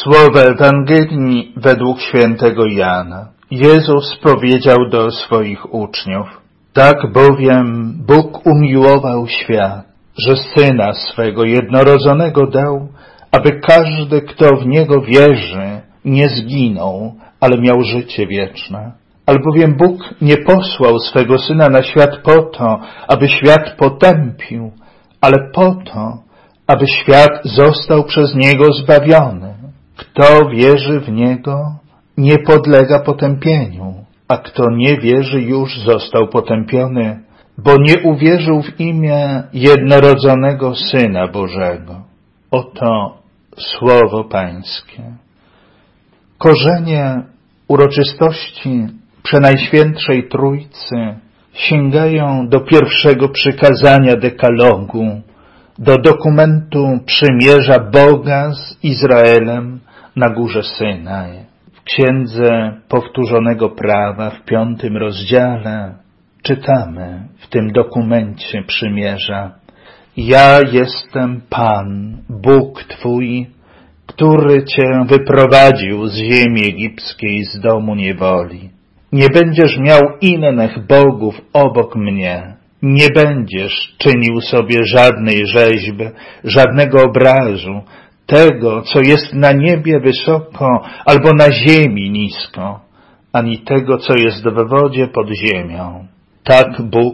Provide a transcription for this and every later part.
Słowa Ewangelii według świętego Jana. Jezus powiedział do swoich uczniów: tak bowiem Bóg umiłował świat, że Syna swego jednorodzonego dał, aby każdy, kto w Niego wierzy, nie zginął, ale miał życie wieczne. Albowiem Bóg nie posłał swego Syna na świat po to, aby świat potępił, ale po to, aby świat został przez Niego zbawiony. Kto wierzy w Niego, nie podlega potępieniu, a kto nie wierzy, już został potępiony, bo nie uwierzył w imię jednorodzonego Syna Bożego. Oto Słowo Pańskie. Korzenie uroczystości Przenajświętszej Trójcy sięgają do pierwszego przykazania dekalogu, do dokumentu przymierza Boga z Izraelem na górze Synaj. W Księdze Powtórzonego Prawa w 5 rozdziale czytamy w tym dokumencie przymierza: ja jestem Pan, Bóg Twój, który Cię wyprowadził z ziemi egipskiej, z domu niewoli. Nie będziesz miał innych bogów obok mnie. Nie będziesz czynił sobie żadnej rzeźby, żadnego obrazu, tego, co jest na niebie wysoko, albo na ziemi nisko, ani tego, co jest w wodzie pod ziemią. Tak Bóg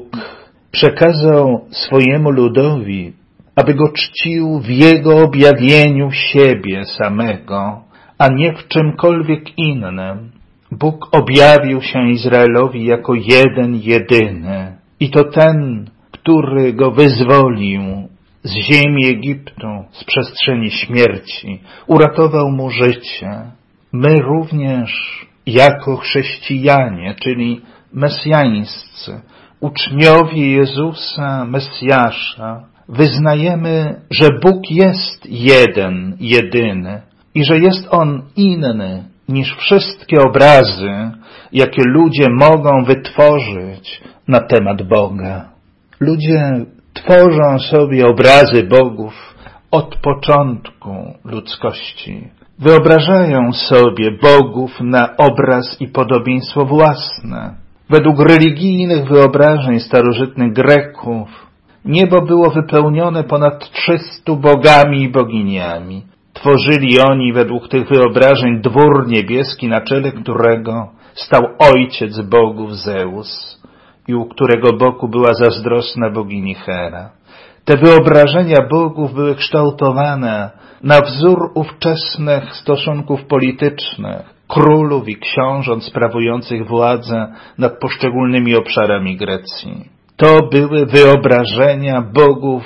przekazał swojemu ludowi, aby Go czcił w Jego objawieniu siebie samego, a nie w czymkolwiek innym. Bóg objawił się Izraelowi jako jeden, jedyny. I to ten, który go wyzwolił z ziemi Egiptu, z przestrzeni śmierci, uratował mu życie. My również, jako chrześcijanie, czyli mesjańscy, uczniowie Jezusa, Mesjasza, wyznajemy, że Bóg jest jeden, jedyny i że jest On inny niż wszystkie obrazy, jakie ludzie mogą wytworzyć na temat Boga. Ludzie tworzą sobie obrazy bogów od początku ludzkości. Wyobrażają sobie bogów na obraz i podobieństwo własne. Według religijnych wyobrażeń starożytnych Greków niebo było wypełnione ponad 300 bogami i boginiami. Tworzyli oni według tych wyobrażeń dwór niebieski, na czele którego stał ojciec bogów Zeus i u którego boku była zazdrosna bogini Hera. Te wyobrażenia bogów były kształtowane na wzór ówczesnych stosunków politycznych, królów i książąt sprawujących władzę nad poszczególnymi obszarami Grecji. To były wyobrażenia bogów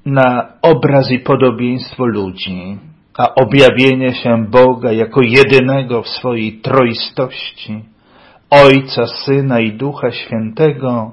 na obraz i podobieństwo ludzi, a objawienie się Boga jako jedynego w swojej troistości, Ojca, Syna i Ducha Świętego,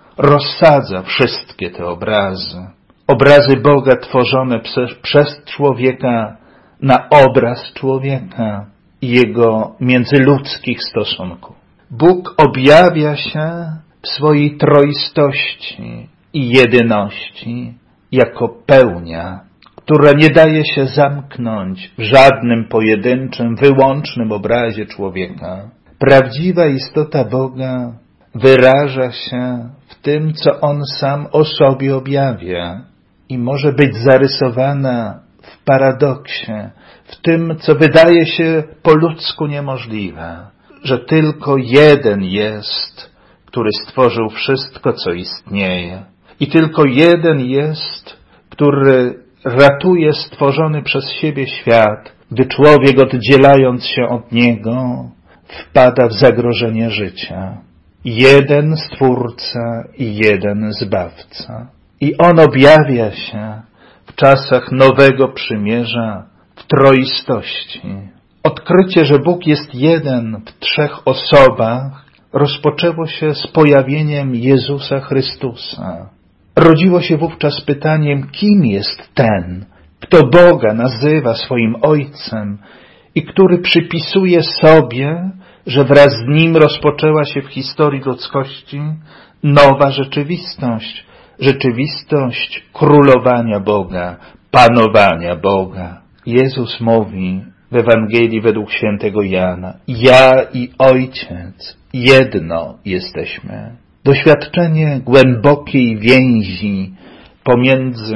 rozsadza wszystkie te obrazy. Obrazy Boga tworzone przez człowieka na obraz człowieka i jego międzyludzkich stosunków. Bóg objawia się w swojej troistości i jedyności jako pełnia, która nie daje się zamknąć w żadnym pojedynczym, wyłącznym obrazie człowieka. Prawdziwa istota Boga wyraża się w tym, co On sam o sobie objawia i może być zarysowana w paradoksie, w tym, co wydaje się po ludzku niemożliwe, że tylko jeden jest, który stworzył wszystko, co istnieje, i tylko jeden jest, który ratuje stworzony przez siebie świat, gdy człowiek, oddzielając się od Niego, wpada w zagrożenie życia. Jeden Stwórca i jeden Zbawca. I On objawia się w czasach Nowego Przymierza w troistości. Odkrycie, że Bóg jest jeden w 3 osobach, rozpoczęło się z pojawieniem Jezusa Chrystusa. Rodziło się wówczas pytaniem, kim jest ten, kto Boga nazywa swoim Ojcem i który przypisuje sobie, że wraz z Nim rozpoczęła się w historii ludzkości nowa rzeczywistość, rzeczywistość królowania Boga, panowania Boga. Jezus mówi, w Ewangelii według świętego Jana. Ja i Ojciec jedno jesteśmy. Doświadczenie głębokiej więzi pomiędzy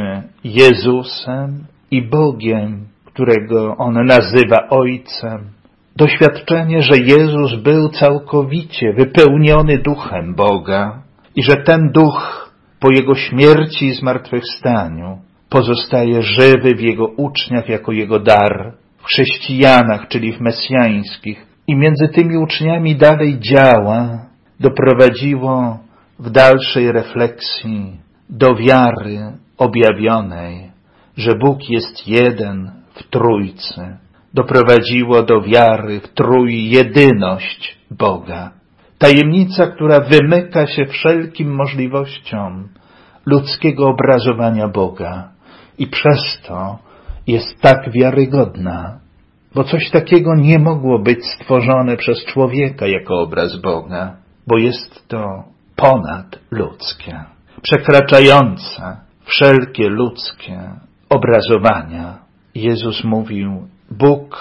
Jezusem i Bogiem, którego On nazywa Ojcem. Doświadczenie, że Jezus był całkowicie wypełniony Duchem Boga i że ten Duch po Jego śmierci i zmartwychwstaniu pozostaje żywy w Jego uczniach jako Jego dar, w chrześcijanach, czyli w mesjańskich. I między tymi uczniami dalej działa, doprowadziło w dalszej refleksji do wiary objawionej, że Bóg jest jeden w Trójcy. Doprowadziło do wiary w trójjedyność Boga. Tajemnica, która wymyka się wszelkim możliwościom ludzkiego obrazowania Boga i przez to jest tak wiarygodna, bo coś takiego nie mogło być stworzone przez człowieka jako obraz Boga, bo jest to ponadludzkie, przekraczające wszelkie ludzkie obrazowania. Jezus mówił, Bóg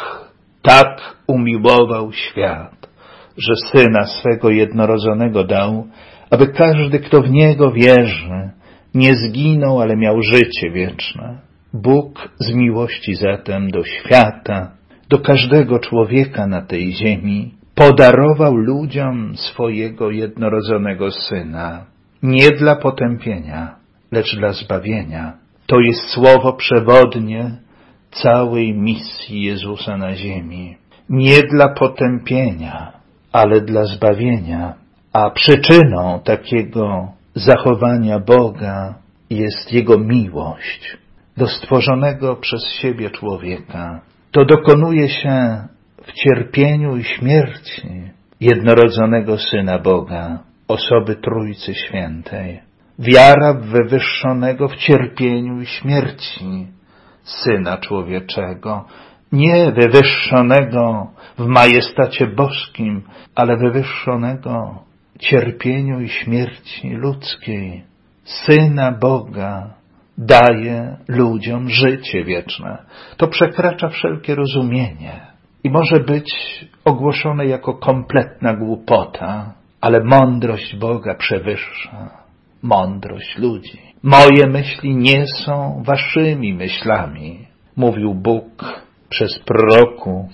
tak umiłował świat, że Syna swego jednorodzonego dał, aby każdy, kto w Niego wierzy, nie zginął, ale miał życie wieczne. Bóg z miłości zatem do świata, do każdego człowieka na tej ziemi, podarował ludziom swojego jednorodzonego Syna, nie dla potępienia, lecz dla zbawienia. To jest słowo przewodnie całej misji Jezusa na ziemi. Nie dla potępienia, ale dla zbawienia. A przyczyną takiego zachowania Boga jest Jego miłość do stworzonego przez siebie człowieka. To dokonuje się w cierpieniu i śmierci jednorodzonego Syna Boga, osoby Trójcy Świętej. Wiara w wywyższonego w cierpieniu i śmierci Syna Człowieczego, nie wywyższonego w majestacie boskim, ale wywyższonego w cierpieniu i śmierci ludzkiej. Syna Boga daje ludziom życie wieczne. To przekracza wszelkie rozumienie i może być ogłoszone jako kompletna głupota, ale mądrość Boga przewyższa mądrość ludzi. Moje myśli nie są waszymi myślami, mówił Bóg przez proroków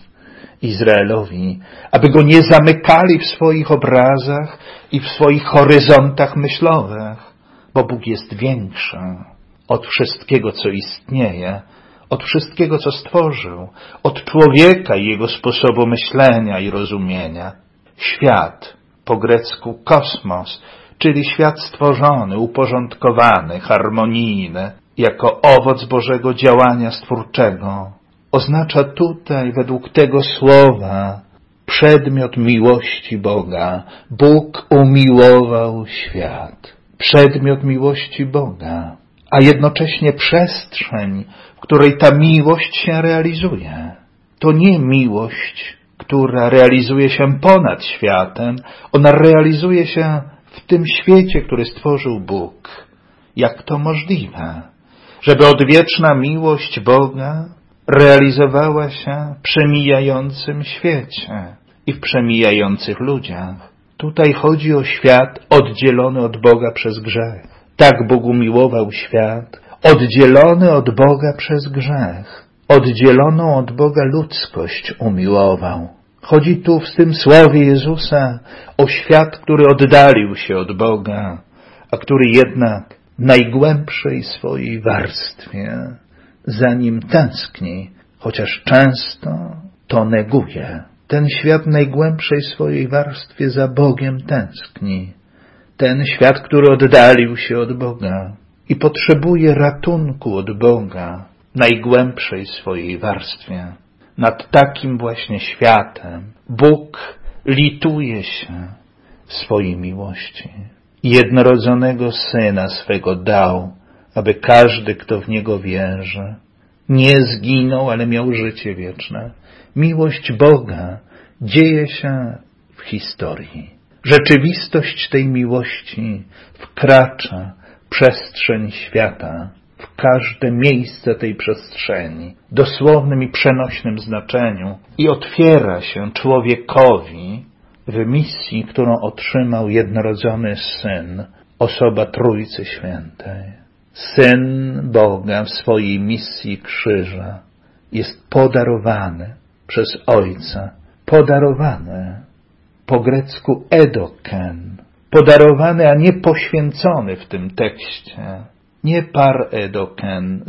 Izraelowi, aby go nie zamykali w swoich obrazach i w swoich horyzontach myślowych, bo Bóg jest większy od wszystkiego, co istnieje, od wszystkiego, co stworzył, od człowieka i jego sposobu myślenia i rozumienia. Świat, po grecku kosmos, czyli świat stworzony, uporządkowany, harmonijny, jako owoc Bożego działania stwórczego, oznacza tutaj, według tego słowa, przedmiot miłości Boga. Bóg umiłował świat. Przedmiot miłości Boga, a jednocześnie przestrzeń, w której ta miłość się realizuje. To nie miłość, która realizuje się ponad światem, ona realizuje się w tym świecie, który stworzył Bóg. Jak to możliwe, żeby odwieczna miłość Boga realizowała się w przemijającym świecie i w przemijających ludziach? Tutaj chodzi o świat oddzielony od Boga przez grzech. Tak Bóg umiłował świat, oddzielony od Boga przez grzech. Oddzieloną od Boga ludzkość umiłował. Chodzi tu w tym słowie Jezusa o świat, który oddalił się od Boga, a który jednak w najgłębszej swojej warstwie za Nim tęskni, chociaż często to neguje. Ten świat w najgłębszej swojej warstwie za Bogiem tęskni. Ten świat, który oddalił się od Boga i potrzebuje ratunku od Boga w najgłębszej swojej warstwie. Nad takim właśnie światem Bóg lituje się w swojej miłości. Jednorodzonego Syna swego dał, aby każdy, kto w Niego wierzy, nie zginął, ale miał życie wieczne. Miłość Boga dzieje się w historii. Rzeczywistość tej miłości wkracza w przestrzeń świata. w każde miejsce tej przestrzeni, w dosłownym i przenośnym znaczeniu i otwiera się człowiekowi w misji, którą otrzymał jednorodzony Syn, osoba Trójcy Świętej. Syn Boga w swojej misji krzyża jest podarowany przez Ojca. Podarowany, po grecku edoken. Podarowany, a nie poświęcony w tym tekście. Nie par edoken,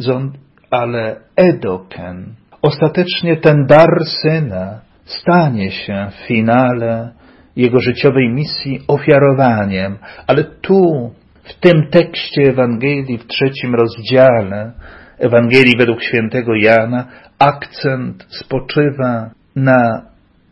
ale edoken. Ostatecznie ten dar Syna stanie się w finale Jego życiowej misji ofiarowaniem. Ale tu, w tym tekście Ewangelii, w 3 rozdziale Ewangelii według świętego Jana, akcent spoczywa na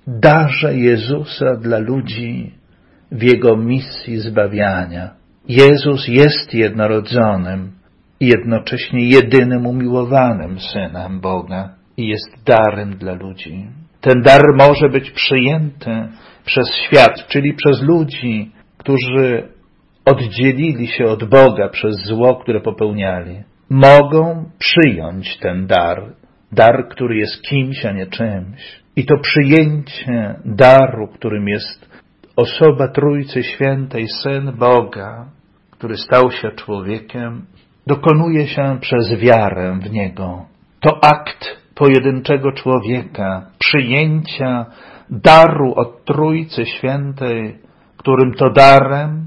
darze Jezusa dla ludzi w Jego misji zbawiania. Jezus jest jednorodzonym i jednocześnie jedynym umiłowanym Synem Boga i jest darem dla ludzi. Ten dar może być przyjęty przez świat, czyli przez ludzi, którzy oddzielili się od Boga przez zło, które popełniali. Mogą przyjąć ten dar, który jest kimś, a nie czymś. I to przyjęcie daru, którym jest osoba Trójcy Świętej, Syn Boga, który stał się człowiekiem, dokonuje się przez wiarę w Niego. To akt pojedynczego człowieka, przyjęcia daru od Trójcy Świętej, którym to darem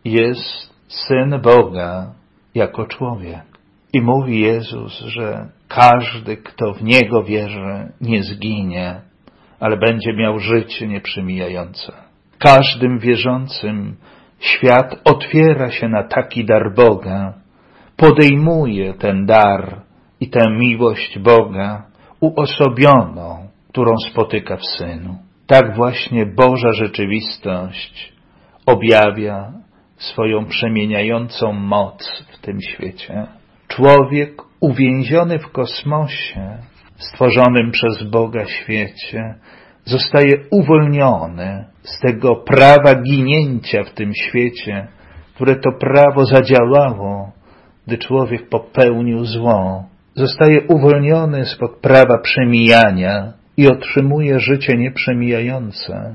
jest Syn Boga jako człowiek. I mówi Jezus, że każdy, kto w Niego wierzy, nie zginie, ale będzie miał życie nieprzemijające. Każdym wierzącym świat otwiera się na taki dar Boga, podejmuje ten dar i tę miłość Boga uosobioną, którą spotyka w Synu. Tak właśnie Boża rzeczywistość objawia swoją przemieniającą moc w tym świecie. Człowiek uwięziony w kosmosie, stworzonym przez Boga świecie, zostaje uwolniony z tego prawa ginięcia w tym świecie, które to prawo zadziałało, gdy człowiek popełnił zło. Zostaje uwolniony spod prawa przemijania i otrzymuje życie nieprzemijające,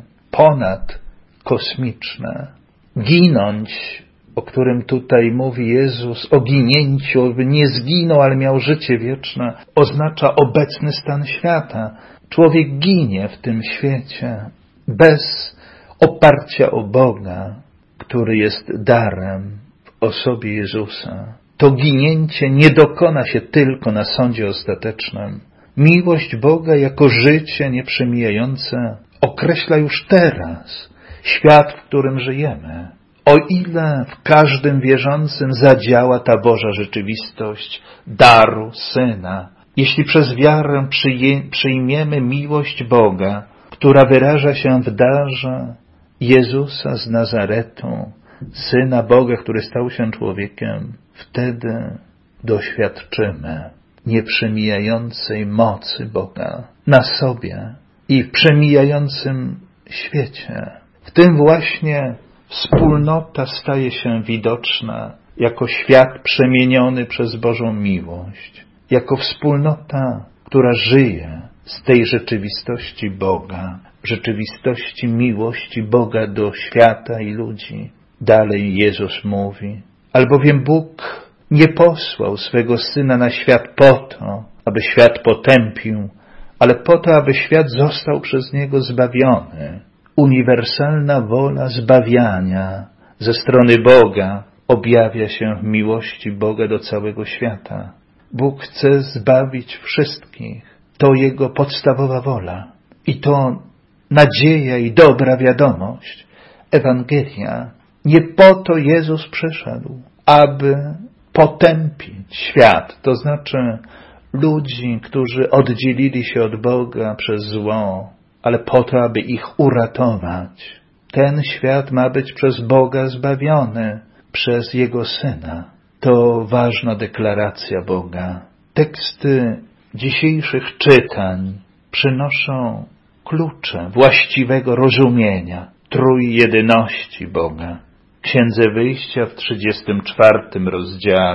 ponadkosmiczne. Ginąć, o którym tutaj mówi Jezus, o ginięciu, by nie zginął, ale miał życie wieczne, oznacza obecny stan świata. Człowiek ginie w tym świecie bez oparcia o Boga, który jest darem w osobie Jezusa. To ginięcie nie dokona się tylko na sądzie ostatecznym. Miłość Boga jako życie nieprzemijające określa już teraz świat, w którym żyjemy. O ile w każdym wierzącym zadziała ta Boża rzeczywistość daru Syna, jeśli przez wiarę przyjmiemy miłość Boga, która wyraża się w darze Jezusa z Nazaretu, Syna Boga, który stał się człowiekiem, wtedy doświadczymy nieprzemijającej mocy Boga na sobie i w przemijającym świecie. W tym właśnie wspólnota staje się widoczna jako świat przemieniony przez Bożą miłość, jako wspólnota, która żyje z tej rzeczywistości Boga, rzeczywistości miłości Boga do świata i ludzi. Dalej Jezus mówi, albowiem Bóg nie posłał swego Syna na świat po to, aby świat potępił, ale po to, aby świat został przez Niego zbawiony. Uniwersalna wola zbawiania ze strony Boga objawia się w miłości Boga do całego świata. Bóg chce zbawić wszystkich. To Jego podstawowa wola. I to nadzieja i dobra wiadomość. Ewangelia. Nie po to Jezus przyszedł, aby potępić świat, to znaczy ludzi, którzy oddzielili się od Boga przez zło, ale po to, aby ich uratować. Ten świat ma być przez Boga zbawiony, przez Jego Syna. To ważna deklaracja Boga. Teksty dzisiejszych czytań przynoszą klucze właściwego rozumienia trójjedyności Boga. W Księdze Wyjścia w 34 rozdziale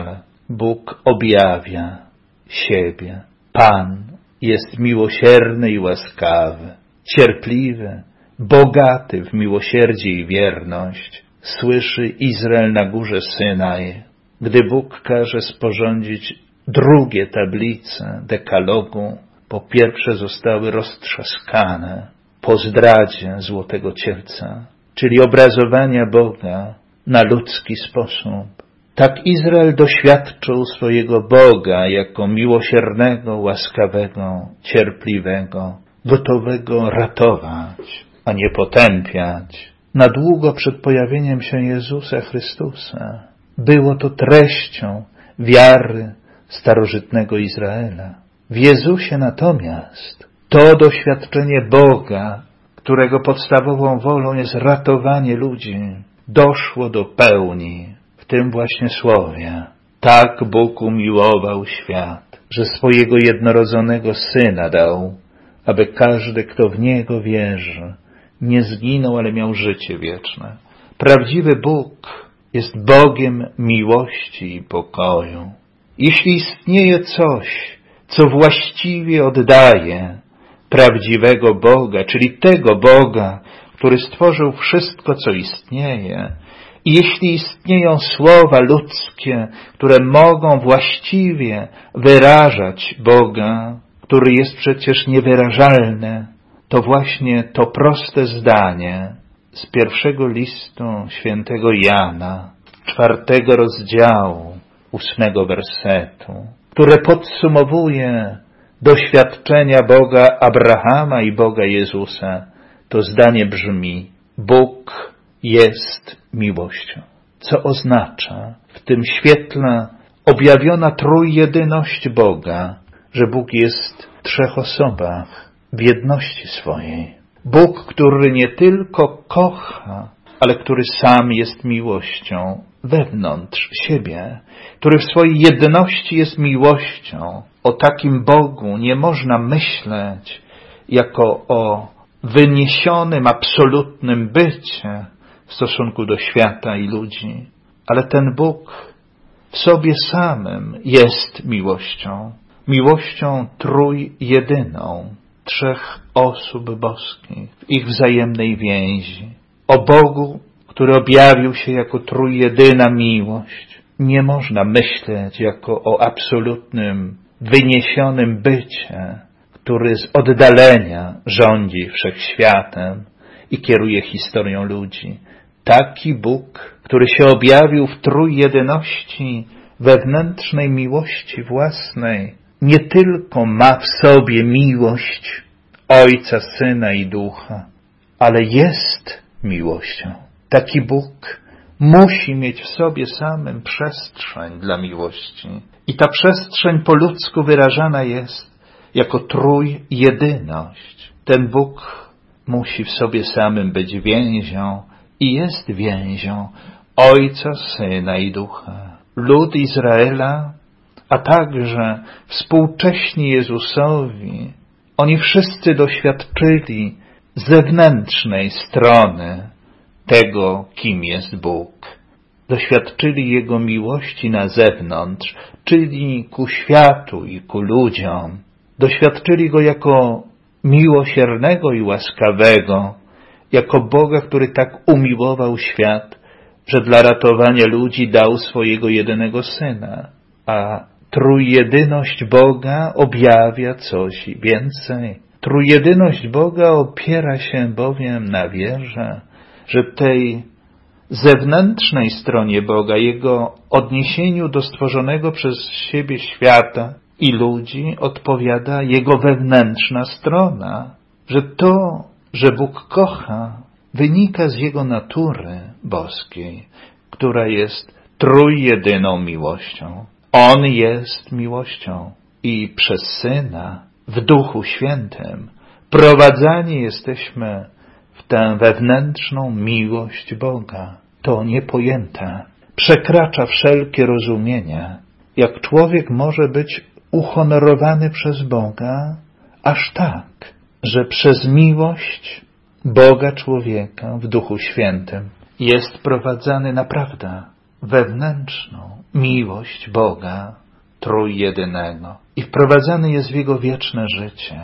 Bóg objawia siebie. Pan jest miłosierny i łaskawy, cierpliwy, bogaty w miłosierdzie i wierność. Słyszy Izrael na górze Synaj, gdy Bóg każe sporządzić drugie tablice dekalogu. Po pierwsze zostały roztrzaskane po zdradzie Złotego Cielca, czyli obrazowania Boga na ludzki sposób. Tak Izrael doświadczył swojego Boga jako miłosiernego, łaskawego, cierpliwego, gotowego ratować, a nie potępiać. Na długo przed pojawieniem się Jezusa Chrystusa było to treścią wiary starożytnego Izraela. W Jezusie natomiast to doświadczenie Boga, którego podstawową wolą jest ratowanie ludzi, doszło do pełni w tym właśnie słowie. Tak Bóg umiłował świat, że swojego jednorodzonego Syna dał, aby każdy, kto w Niego wierzy, nie zginął, ale miał życie wieczne. Prawdziwy Bóg jest Bogiem miłości i pokoju. Jeśli istnieje coś, co właściwie oddaje prawdziwego Boga, czyli tego Boga, który stworzył wszystko, co istnieje, i jeśli istnieją słowa ludzkie, które mogą właściwie wyrażać Boga, który jest przecież niewyrażalny, to właśnie to proste zdanie z pierwszego listu świętego Jana, 4 rozdziału, 8 wersetu, które podsumowuje doświadczenia Boga Abrahama i Boga Jezusa, to zdanie brzmi: Bóg jest miłością. Co oznacza w tym świetle objawiona trójjedyność Boga, że Bóg jest w trzech osobach, w jedności swojej. Bóg, który nie tylko kocha, ale który sam jest miłością wewnątrz siebie, który w swojej jedności jest miłością. O takim Bogu nie można myśleć jako o wyniesionym, absolutnym bycie w stosunku do świata i ludzi. Ale ten Bóg w sobie samym jest miłością. Miłością trójjedyną, trzech osób boskich, w ich wzajemnej więzi. O Bogu, który objawił się jako trójjedyna miłość, nie można myśleć jako o absolutnym, wyniesionym bycie, który z oddalenia rządzi wszechświatem i kieruje historią ludzi. Taki Bóg, który się objawił w trójjedyności wewnętrznej miłości własnej, nie tylko ma w sobie miłość Ojca, Syna i Ducha, ale jest miłością. Taki Bóg musi mieć w sobie samym przestrzeń dla miłości. I ta przestrzeń po ludzku wyrażana jest jako trójjedyność. Ten Bóg musi w sobie samym być więzią i jest więzią Ojca, Syna i Ducha. Lud Izraela, a także współcześni Jezusowi, oni wszyscy doświadczyli zewnętrznej strony tego, kim jest Bóg. Doświadczyli Jego miłości na zewnątrz, czyli ku światu i ku ludziom. Doświadczyli Go jako miłosiernego i łaskawego, jako Boga, który tak umiłował świat, że dla ratowania ludzi dał swojego jedynego Syna. A trójjedyność Boga objawia coś więcej. Trójjedyność Boga opiera się bowiem na wierze, że tej zewnętrznej stronie Boga, Jego odniesieniu do stworzonego przez siebie świata i ludzi odpowiada Jego wewnętrzna strona, że to, że Bóg kocha, wynika z Jego natury boskiej, która jest trójjedyną miłością. On jest miłością i przez Syna w Duchu Świętym prowadzani jesteśmy w tę wewnętrzną miłość Boga. To niepojęte, przekracza wszelkie rozumienie. Jak człowiek może być uhonorowany przez Boga aż tak, że przez miłość Boga człowieka w Duchu Świętym jest prowadzany naprawdę wewnętrzną miłość Boga Trójjedynego i wprowadzany jest w Jego wieczne życie,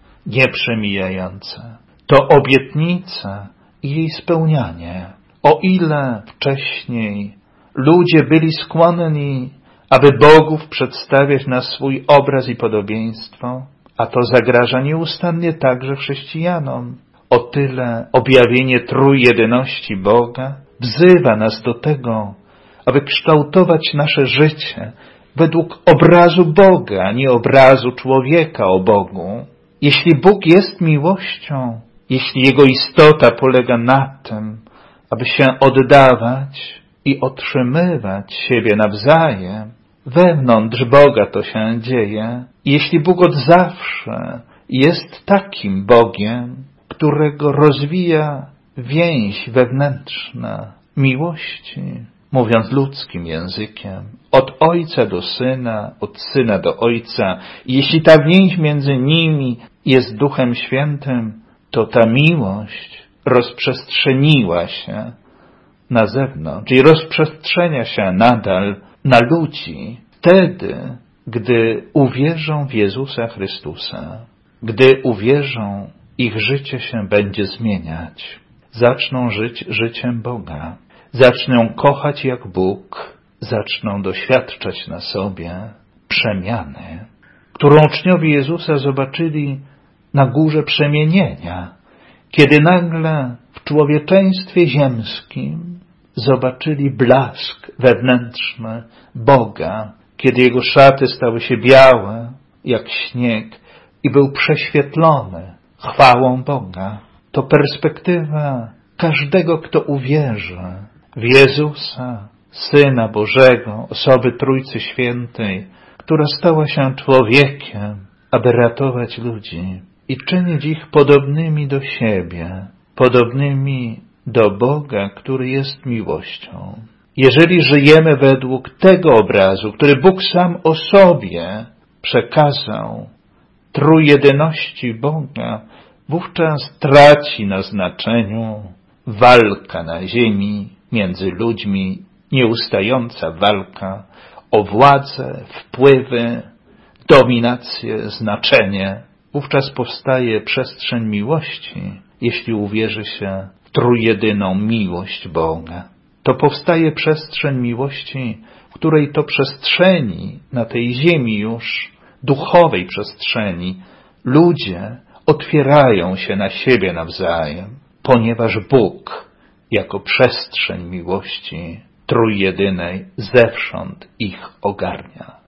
nieprzemijające. To obietnica i jej spełnianie. O ile wcześniej ludzie byli skłonni, aby bogów przedstawiać na swój obraz i podobieństwo, a to zagraża nieustannie także chrześcijanom, o tyle objawienie trójjedyności Boga wzywa nas do tego, aby kształtować nasze życie według obrazu Boga, a nie obrazu człowieka o Bogu. Jeśli Bóg jest miłością, jeśli Jego istota polega na tym, aby się oddawać i otrzymywać siebie nawzajem, wewnątrz Boga to się dzieje. Jeśli Bóg od zawsze jest takim Bogiem, którego rozwija więź wewnętrzna miłości, mówiąc ludzkim językiem, od Ojca do Syna, od Syna do Ojca, i jeśli ta więź między nimi jest Duchem Świętym, to ta miłość rozprzestrzeniła się na zewnątrz i rozprzestrzenia się nadal na ludzi wtedy, gdy uwierzą w Jezusa Chrystusa, gdy uwierzą, ich życie się będzie zmieniać. Zaczną żyć życiem Boga, zaczną kochać jak Bóg, zaczną doświadczać na sobie przemiany, którą uczniowie Jezusa zobaczyli na górze przemienienia, kiedy nagle w człowieczeństwie ziemskim zobaczyli blask wewnętrzny Boga, kiedy Jego szaty stały się białe jak śnieg i był prześwietlony chwałą Boga. To perspektywa każdego, kto uwierzy w Jezusa, Syna Bożego, osoby Trójcy Świętej, która stała się człowiekiem, aby ratować ludzi i czynić ich podobnymi do siebie, podobnymi do Boga, który jest miłością. Jeżeli żyjemy według tego obrazu, który Bóg sam o sobie przekazał, trójjedyności Boga, wówczas traci na znaczeniu walka na ziemi między ludźmi, nieustająca walka o władzę, wpływy, dominację, znaczenie. Wówczas powstaje przestrzeń miłości, jeśli uwierzy się w trójjedyną miłość Boga. To powstaje przestrzeń miłości, w której to przestrzeni, na tej ziemi już, duchowej przestrzeni, ludzie otwierają się na siebie nawzajem, ponieważ Bóg jako przestrzeń miłości trójjedynej zewsząd ich ogarnia.